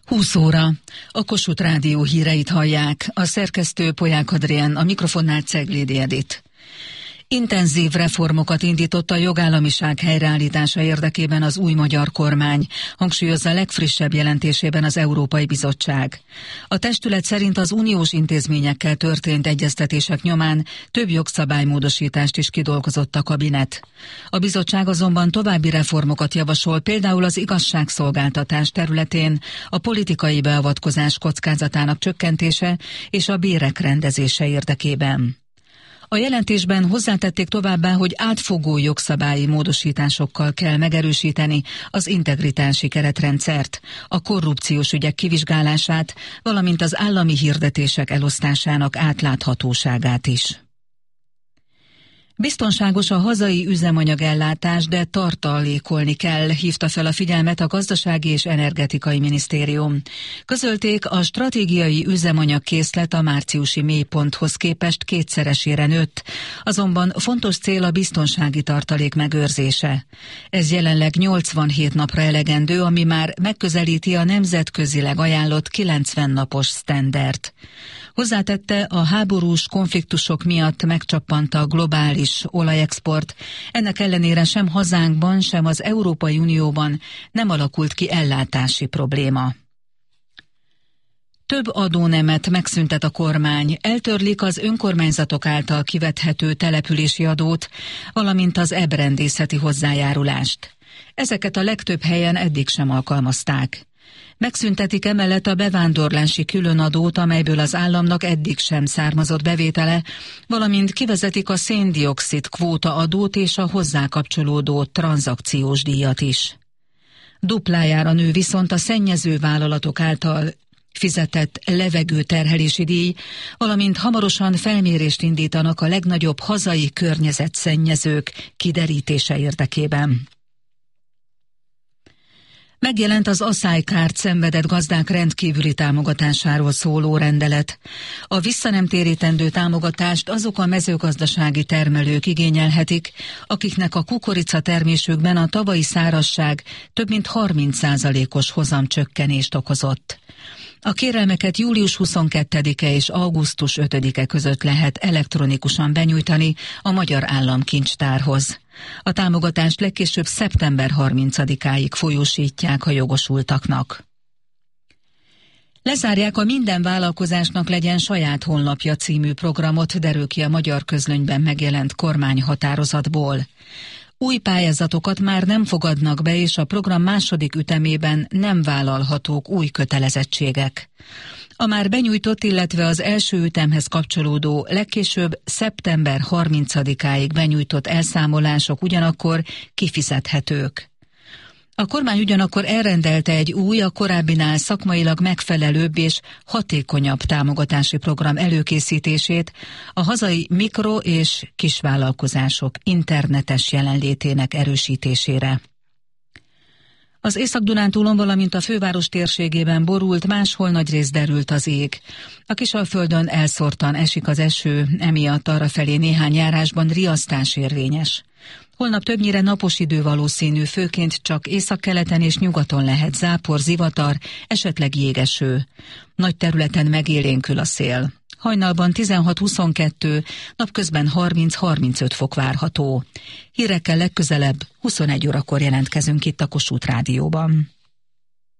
20 óra. A Kossuth Rádió híreit hallják. A szerkesztő Polyák Adrián, a mikrofonnál Ceglédi Edit. Intenzív reformokat indított a jogállamiság helyreállítása érdekében az új magyar kormány, hangsúlyozza legfrissebb jelentésében az Európai Bizottság. A testület szerint az uniós intézményekkel történt egyeztetések nyomán több jogszabálymódosítást is kidolgozott a kabinet. A bizottság azonban további reformokat javasol, például az igazságszolgáltatás területén, a politikai beavatkozás kockázatának csökkentése és a bérek rendezése érdekében. A jelentésben hozzátették továbbá, hogy átfogó jogszabályi módosításokkal kell megerősíteni az integritási keretrendszert, a korrupciós ügyek kivizsgálását, valamint az állami hirdetések elosztásának átláthatóságát is. Biztonságos a hazai üzemanyagellátás, de tartalékolni kell, hívta fel a figyelmet a Gazdasági és Energetikai Minisztérium. Közölték, a stratégiai üzemanyagkészlet a márciusi mélyponthoz képest kétszeresére nőtt, azonban fontos cél a biztonsági tartalék megőrzése. Ez jelenleg 87 napra elegendő, ami már megközelíti a nemzetközileg ajánlott 90 napos sztendert. Hozzátette, a háborús konfliktusok miatt megcsappant a globális olajexport, ennek ellenére sem hazánkban, sem az Európai Unióban nem alakult ki ellátási probléma. Több adónemet megszüntet a kormány, eltörlik az önkormányzatok által kivethető települési adót, valamint az ebrendészeti hozzájárulást. Ezeket a legtöbb helyen eddig sem alkalmazták. Megszüntetik emellett a bevándorlási különadót, amelyből az államnak eddig sem származott bevétele, valamint kivezetik a szén-dioxid kvóta adót és a hozzá kapcsolódó tranzakciós díjat is. Duplájára nő viszont a szennyező vállalatok által fizetett levegőterhelési díj, valamint hamarosan felmérést indítanak a legnagyobb hazai környezetszennyezők kiderítése érdekében. Megjelent az aszálykárt szenvedett gazdák rendkívüli támogatásáról szóló rendelet. A visszanemtérítendő támogatást azok a mezőgazdasági termelők igényelhetik, akiknek a kukoricatermésükben a tavalyi szárazság több mint 30%-os hozamcsökkenést okozott. A kérelmeket július 22-e és augusztus 5-e között lehet elektronikusan benyújtani a Magyar Államkincstárhoz. A támogatást legkésőbb szeptember 30-áig folyósítják a jogosultaknak. Lezárják a Minden vállalkozásnak legyen saját honlapja című programot, derül ki a Magyar Közlönyben megjelent kormányhatározatból. Új pályázatokat már nem fogadnak be, és a program második ütemében nem vállalhatók új kötelezettségek. A már benyújtott, illetve az első ütemhez kapcsolódó legkésőbb szeptember 30-áig benyújtott elszámolások ugyanakkor kifizethetők. A kormány ugyanakkor elrendelte egy új, a korábbinál szakmailag megfelelőbb és hatékonyabb támogatási program előkészítését a hazai mikro- és kisvállalkozások internetes jelenlétének erősítésére. Az Észak-Dunántúlon, valamint a főváros térségében borult, máshol nagyrészt derült az ég. A Kisalföldön elszórtan esik az eső, emiatt arrafelé néhány járásban riasztás érvényes. Holnap többnyire napos idő valószínű, főként csak északkeleten és nyugaton lehet zápor, zivatar, esetleg jégeső. Nagy területen megélénkül a szél. Hajnalban 16-22, napközben 30-35 fok várható. Hírekkel legközelebb 21 órakor jelentkezünk itt a Kossuth Rádióban.